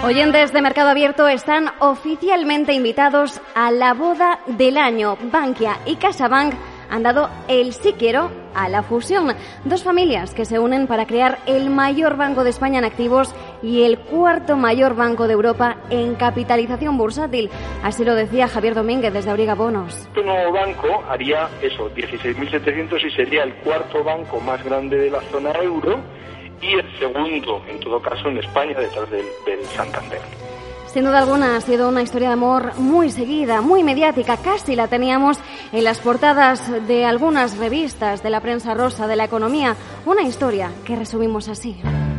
Oyentes de Mercado Abierto están oficialmente invitados a la boda del año. Bankia y CaixaBank han dado el sí quiero a la fusión. Dos familias que se unen para crear el mayor banco de España en activos y el cuarto mayor banco de Europa en capitalización bursátil. Así lo decía Javier Domínguez desde Auriga Bonos. Este nuevo banco haría eso, 16.700 y sería el cuarto banco más grande de la zona euro y el segundo, en todo caso, en España, detrás del Santander. Sin duda alguna ha sido una historia de amor muy seguida, muy mediática. Casi la teníamos en las portadas de algunas revistas de la prensa rosa de la economía. Una historia que resumimos así.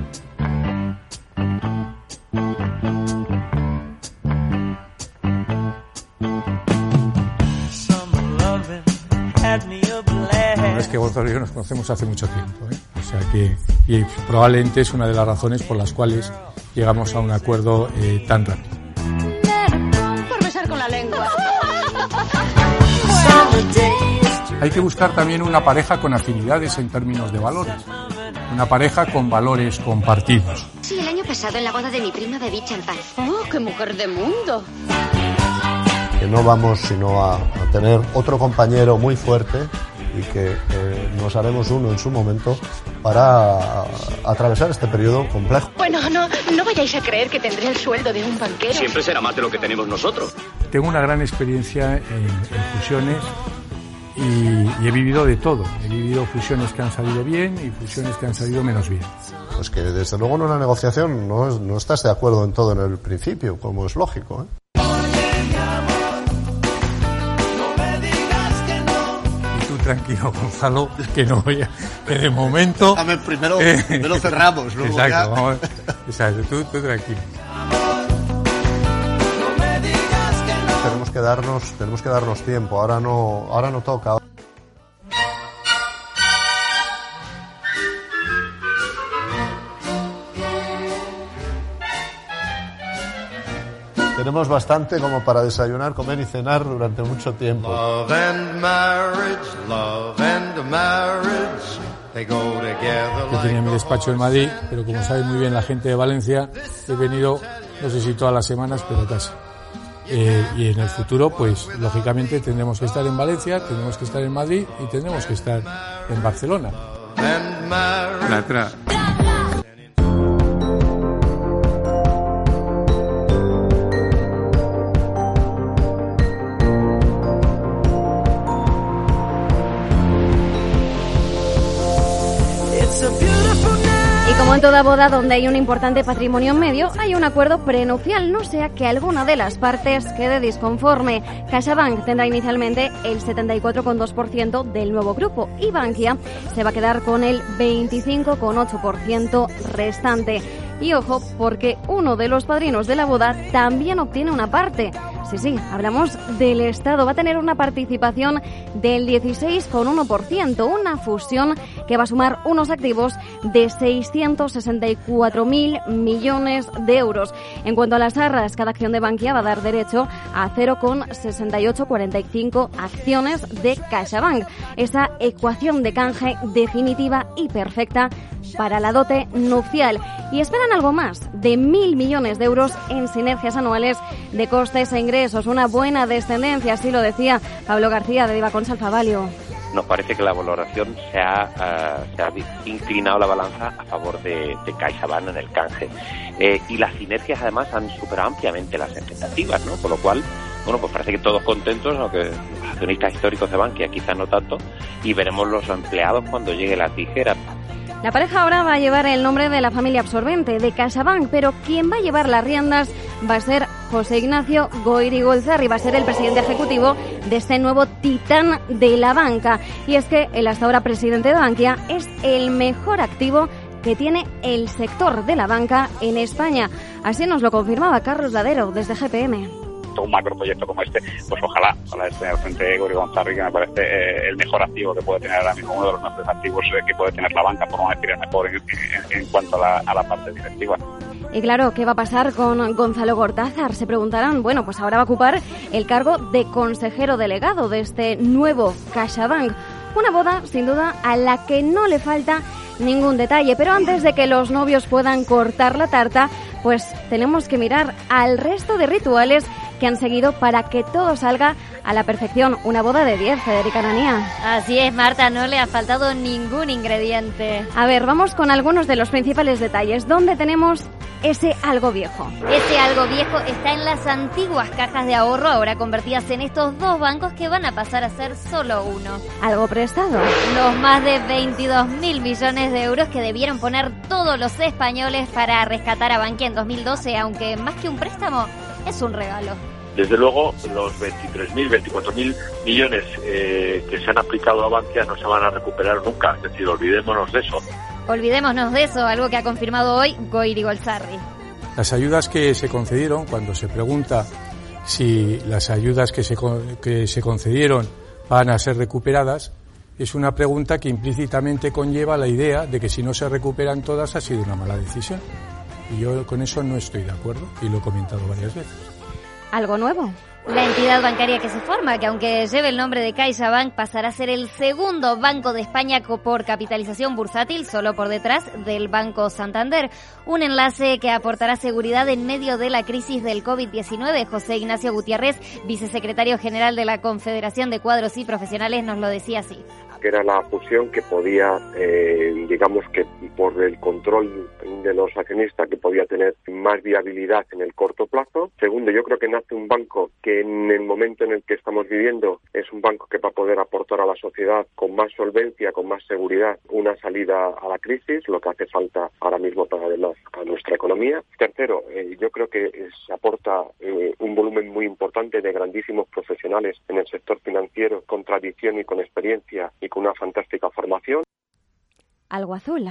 Es que Gonzalo y yo nos conocemos hace mucho tiempo, O sea que, y probablemente es una de las razones por las cuales llegamos a un acuerdo tan rápido. Por besar con la lengua. Hay que buscar también una pareja con afinidades en términos de valores. Una pareja con valores compartidos. Sí, el año pasado en la boda de mi prima bebí champán. ¡Oh, qué mujer de mundo! Que no vamos sino a tener otro compañero muy fuerte y que nos haremos uno en su momento para atravesar este periodo complejo. Bueno, no vayáis a creer que tendré el sueldo de un banquero. Siempre será más de lo que tenemos nosotros. Tengo una gran experiencia en fusiones y he vivido de todo. He vivido fusiones que han salido bien y fusiones que han salido menos bien. Pues que desde luego en una negociación no estás de acuerdo en todo en el principio, como es lógico, Tranquilo, Gonzalo, que no voy a... que de momento... Primero cerramos, luego exacto, ya... vamos, exacto, tú tranquilo. Tenemos que darnos tiempo, ahora no toca. Tenemos bastante como para desayunar, comer y cenar durante mucho tiempo. Love and marriage, they go together. Yo tenía mi despacho en Madrid, pero como sabe muy bien la gente de Valencia, he venido, no sé si todas las semanas, pero casi. Y en el futuro, pues, lógicamente tendremos que estar en Valencia, tendremos que estar en Madrid y tendremos que estar en Barcelona. Y como en toda boda donde hay un importante patrimonio en medio, hay un acuerdo prenupcial, no sea que alguna de las partes quede disconforme. CaixaBank tendrá inicialmente el 74,2% del nuevo grupo y Bankia se va a quedar con el 25,8% restante. Y ojo, porque uno de los padrinos de la boda también obtiene una parte. Sí, hablamos del Estado. Va a tener una participación del 16,1%, una fusión que va a sumar unos activos de 664.000 millones de euros. En cuanto a las arras, cada acción de Bankia va a dar derecho a 0,6845 acciones de CaixaBank. Esa ecuación de canje definitiva y perfecta para la dote nupcial. Y esperan algo más, de 1.000 millones de euros en sinergias anuales de costes e ingresos. Una buena descendencia, así lo decía Pablo García de Divacons Alfavalio. Nos parece que la valoración se ha inclinado la balanza a favor de CaixaBank en el canje. Y las sinergias además han superado ampliamente las expectativas, ¿no? Con lo cual, bueno, pues parece que todos contentos, aunque los accionistas históricos de Bankia quizás no tanto, y veremos los empleados cuando llegue la tijera. La pareja ahora va a llevar el nombre de la familia absorbente, de CaixaBank, pero quien va a llevar las riendas va a ser José Ignacio Goirigolzarri, va a ser el presidente ejecutivo de este nuevo titán de la banca. Y es que el hasta ahora presidente de Bankia es el mejor activo que tiene el sector de la banca en España. Así nos lo confirmaba Carlos Ladero desde GPM. Un macroproyecto como este, pues ojalá esté al frente de Goirigolzarri, que me parece el mejor activo que puede tener ahora mismo, uno de los mejores activos que puede tener la banca, por no decir el mejor en cuanto a la parte directiva. Y claro, ¿qué va a pasar con Gonzalo Gortázar? Se preguntarán. Bueno, pues ahora va a ocupar el cargo de consejero delegado de este nuevo CaixaBank. Una boda, sin duda, a la que no le falta ningún detalle. Pero antes de que los novios puedan cortar la tarta, pues tenemos que mirar al resto de rituales que han seguido para que todo salga a la perfección. Una boda de 10, Federica Nanía. Así es, Marta, no le ha faltado ningún ingrediente. A ver, vamos con algunos de los principales detalles. ¿Dónde tenemos ese algo viejo? Ese algo viejo está en las antiguas cajas de ahorro, ahora convertidas en estos 2 bancos que van a pasar a ser solo uno. ¿Algo prestado? Los más de 22.000 millones de euros que debieron poner todos los españoles para rescatar a Bankia en 2012, aunque más que un préstamo, es un regalo. Desde luego, los 23.000, 24.000 millones que se han aplicado a Bankia no se van a recuperar nunca. Es decir, olvidémonos de eso. Olvidémonos de eso, algo que ha confirmado hoy Goyri Golzarri. Las ayudas que se concedieron, cuando se pregunta si las ayudas que se concedieron van a ser recuperadas, es una pregunta que implícitamente conlleva la idea de que si no se recuperan todas ha sido una mala decisión. Y yo con eso no estoy de acuerdo y lo he comentado varias veces. ¿Algo nuevo? La entidad bancaria que se forma, que aunque lleve el nombre de CaixaBank, pasará a ser el segundo banco de España por capitalización bursátil, solo por detrás del Banco Santander. Un enlace que aportará seguridad en medio de la crisis del COVID-19. José Ignacio Gutiérrez, vicesecretario general de la Confederación de Cuadros y Profesionales, nos lo decía así. Que era la fusión que podía, digamos que por el control de los accionistas, que podía tener más viabilidad en el corto plazo. Segundo, yo creo que nace un banco que en el momento en el que estamos viviendo es un banco que va a poder aportar a la sociedad con más solvencia, con más seguridad, una salida a la crisis, lo que hace falta ahora mismo para además a nuestra economía. Tercero, yo creo que se aporta un volumen muy importante de grandísimos profesionales en el sector financiero, con tradición y con experiencia y con una fantástica formación. Algo azul.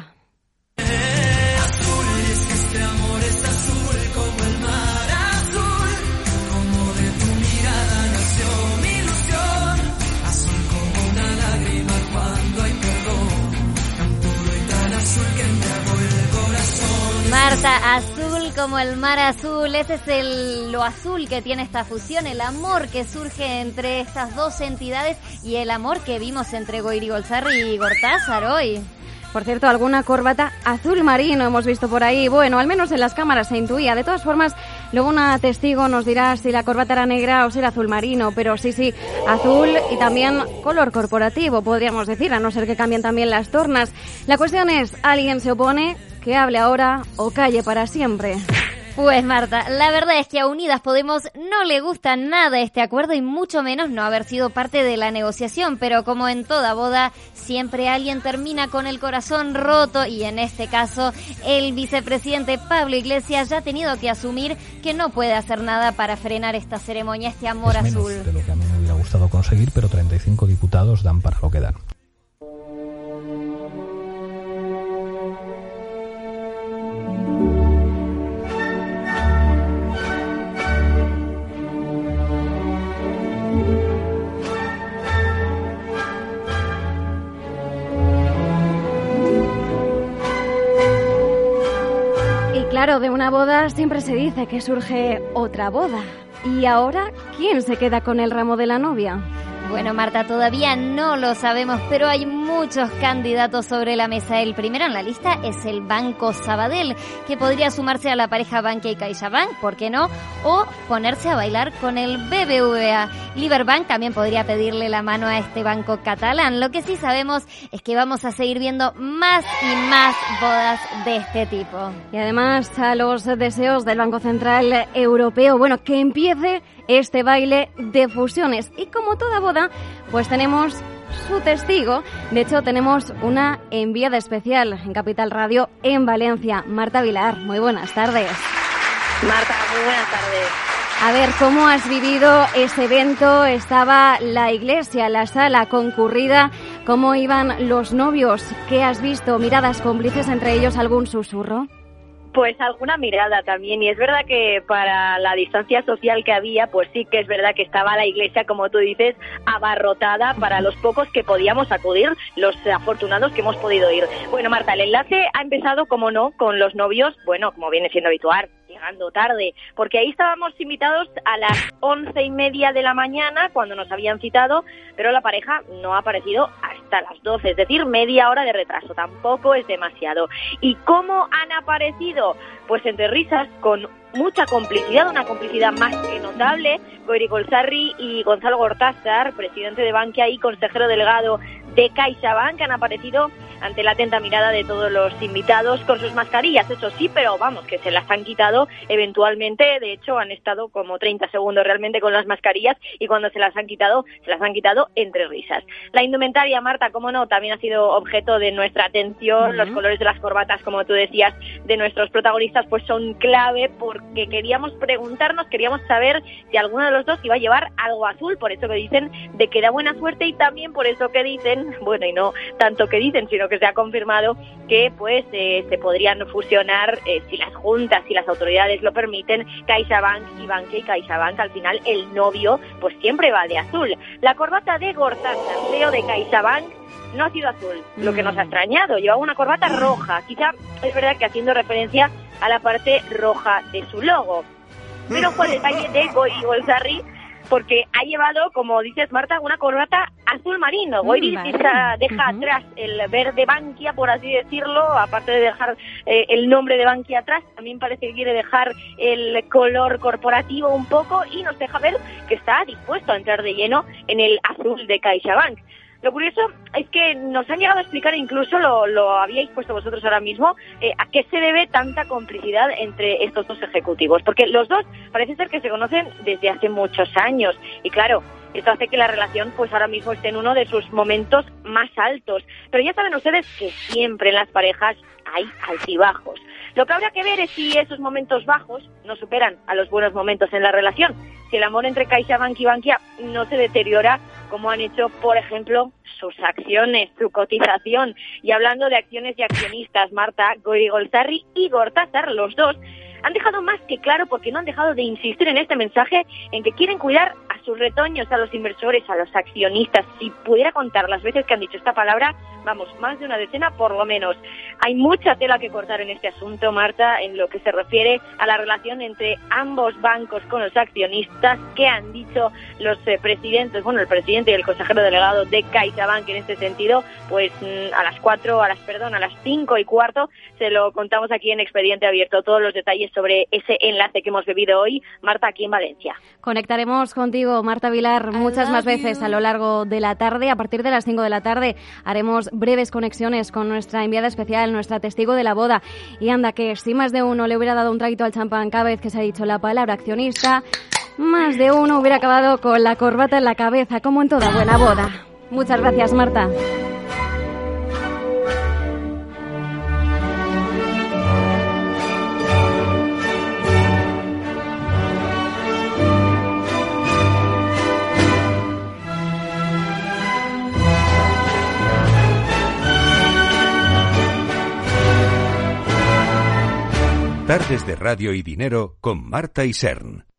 Azul, es que este amor es azul como el mar azul, como de tu mirada nació mi ilusión, azul como una lágrima cuando hay perdón, tan puro y tan azul que embriagó el corazón. Marta, azul como el mar azul, ese es lo azul que tiene esta fusión, el amor que surge entre estas dos entidades y el amor que vimos entre Goyri Golzarri y Gortázar hoy. Por cierto, alguna corbata azul marino hemos visto por ahí. Bueno, al menos en las cámaras se intuía. De todas formas, luego una testigo nos dirá si la corbata era negra o si era azul marino. Pero sí, azul y también color corporativo, podríamos decir, a no ser que cambien también las tornas. La cuestión es, ¿alguien se opone? Que hable ahora o calle para siempre. Pues Marta, la verdad es que a Unidas Podemos no le gusta nada este acuerdo y mucho menos no haber sido parte de la negociación, pero como en toda boda, siempre alguien termina con el corazón roto y en este caso el vicepresidente Pablo Iglesias ya ha tenido que asumir que no puede hacer nada para frenar esta ceremonia, este amor es azul. Menos de lo que a mí me hubiera gustado conseguir, pero 35 diputados dan para lo que dan. Claro, de una boda siempre se dice que surge otra boda. ¿Y ahora quién se queda con el ramo de la novia? Bueno, Marta, todavía no lo sabemos, pero hay muchos candidatos sobre la mesa. El primero en la lista es el Banco Sabadell, que podría sumarse a la pareja Bankia y CaixaBank, ¿por qué no? O ponerse a bailar con el BBVA. Liberbank también podría pedirle la mano a este banco catalán. Lo que sí sabemos es que vamos a seguir viendo más y más bodas de este tipo. Y además a los deseos del Banco Central Europeo, bueno, que empiece este baile de fusiones. Y como toda boda, pues tenemos su testigo. De hecho, tenemos una enviada especial en Capital Radio en Valencia, Marta Vilar. Muy buenas tardes. Marta, muy buenas tardes. A ver, ¿cómo has vivido ese evento? Estaba la iglesia, la sala concurrida. ¿Cómo iban los novios? ¿Qué has visto? ¿Miradas cómplices, entre ellos algún susurro? Pues alguna mirada también, y es verdad que para la distancia social que había, pues sí que es verdad que estaba la iglesia, como tú dices, abarrotada para los pocos que podíamos acudir, los afortunados que hemos podido ir. Bueno, Marta, el enlace ha empezado, como no, con los novios, bueno, como viene siendo habitual, llegando tarde, porque ahí estábamos invitados a las 11:30 de la mañana, cuando nos habían citado, pero la pareja no ha aparecido hasta hasta las 12, es decir, media hora de retraso, tampoco es demasiado. ¿Y cómo han aparecido? Pues entre risas, con mucha complicidad, una complicidad más que notable. Goiri Golsarri y Gonzalo Gortázar, presidente de Bankia y consejero delegado de CaixaBank, han aparecido ante la atenta mirada de todos los invitados con sus mascarillas, eso sí, pero vamos, que se las han quitado eventualmente. De hecho, han estado como 30 segundos realmente con las mascarillas, y cuando se las han quitado entre risas. La indumentaria, Marta, como no, también ha sido objeto de nuestra atención. Los colores de las corbatas, como tú decías, de nuestros protagonistas, pues son clave, porque queríamos preguntarnos, queríamos saber si alguno de los dos iba a llevar algo azul, por eso que dicen de que da buena suerte, y también por eso que dicen, bueno, y no tanto que dicen, sino que se ha confirmado que pues se podrían fusionar, si las juntas, si las autoridades lo permiten, CaixaBank y Bankia. Y CaixaBank, al final el novio pues siempre va de azul. La corbata de Gortázar, CEO de CaixaBank, no ha sido azul, lo que nos ha extrañado. Llevaba una corbata roja, quizá es verdad que haciendo referencia a la parte roja de su logo. Pero fue el detalle de Goiri Golsarri, porque ha llevado, como dices, Marta, una corbata azul marino. Goiri deja atrás el verde Bankia, por así decirlo, aparte de dejar el nombre de Bankia atrás, también parece que quiere dejar el color corporativo un poco, y nos deja ver que está dispuesto a entrar de lleno en el azul de CaixaBank. Lo curioso es que nos han llegado a explicar, incluso lo habíais puesto vosotros ahora mismo, a qué se debe tanta complicidad entre estos dos ejecutivos. Porque los dos parece ser que se conocen desde hace muchos años. Y claro, esto hace que la relación pues ahora mismo esté en uno de sus momentos más altos. Pero ya saben ustedes que siempre en las parejas hay altibajos. Lo que habrá que ver es si esos momentos bajos no superan a los buenos momentos en la relación. Si el amor entre CaixaBank y Bankia no se deteriora, como han hecho, por ejemplo, sus acciones, su cotización. Y hablando de acciones y accionistas, Marta, Goiri Golsarri y Gortázar, los dos, han dejado más que claro, porque no han dejado de insistir en este mensaje, en que quieren cuidar a sus retoños, a los inversores, a los accionistas. Si pudiera contar las veces que han dicho esta palabra, vamos, más de una decena por lo menos. Hay mucha tela que cortar en este asunto, Marta, en lo que se refiere a la relación entre ambos bancos con los accionistas. ¿Qué han dicho los presidentes? Bueno, el presidente y el consejero delegado de CaixaBank en este sentido, pues a las 5:15 se lo contamos aquí en Expediente Abierto, todos los detalles sobre ese enlace que hemos vivido hoy, Marta, aquí en Valencia. Conectaremos contigo, Marta Vilar, muchas más veces a lo largo de la tarde. A partir de las 5 de la tarde haremos breves conexiones con nuestra enviada especial, nuestra testigo de la boda. Y anda, que si más de uno le hubiera dado un traguito al champán cada vez que se ha dicho la palabra accionista, más de uno hubiera acabado con la corbata en la cabeza, como en toda buena boda. Muchas gracias, Marta. Tardes de Radio y Dinero con Marta Isern.